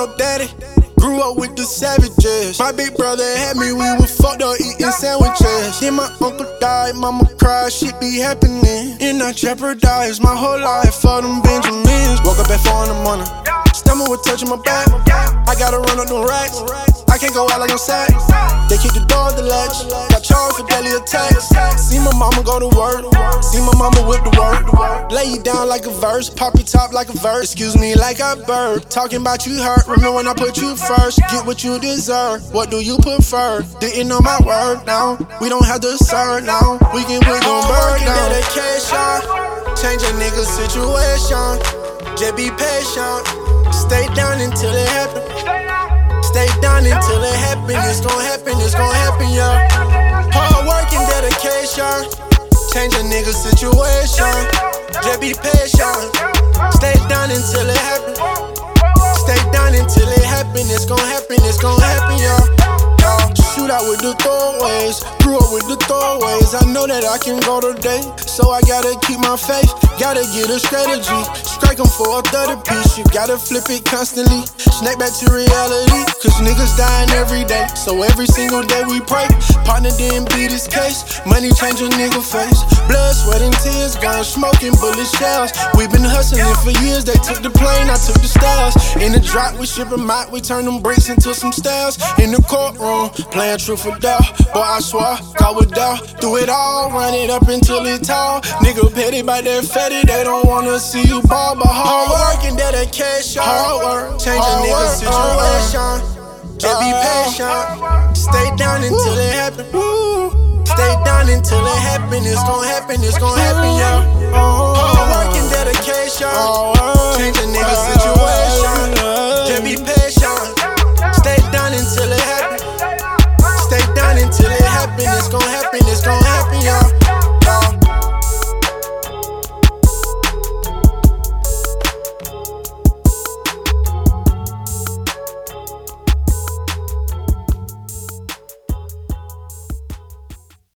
no daddy. Grew up with the savages. My big brother had me, we were fucked up eating sandwiches. Then my uncle died, mama cried, shit be happening. And I jeopardized my whole life for them Benjamins. Woke up at 4 in the morning, stomach was touching my back. I gotta run up them racks, I can't go out like I'm sad. They kicked the door of the latch, got charged for deadly attacks. See my mama go to work, see my mama whip the work. Lay you down like a verse, pop your top like a verse. Excuse me like I bird, talking about you hurt. Remember when I put you first, get what you deserve. What do you prefer? Didn't know my word now, we don't have to serve now. We can put them bird down. Dedication, change a nigga's situation. Just be patient, stay down until it happen. Stay down until it happen. It's gon' happen, it's gon' happen, yeah. Hard work and dedication, change a nigga's situation. Just be patient, stay down until it happen. Stay down until it happen. It's gon' happen, it's gon' happen, yeah. Shoot out with the throwaways, grew up with the throwaways. I know that I can go today, so I gotta keep my faith. Gotta get a strategy, strike 'em for a 30 piece. You gotta flip it constantly, snap back to reality. Cause niggas dying every day, so every single day we pray. Partner didn't beat his case, money change a nigga face. Blood, sweat and tears, gun smoking, bullet shells. We been hustling for years, they took the plane, I took the styles. In the drop, we ship 'em out, we turn them bricks into some styles. In the courtroom, playing truth or doubt. Boy, I swear, caught with doubt. Do it all, run it up until it's tall. Nigga petty by that fatty, they don't wanna see you ball. But hard work and dedication, hard work, change a nigga's situation. Just be patient, stay down until it happen. Stay down until it happen, it's gon' happen, it's gon' happen, yeah.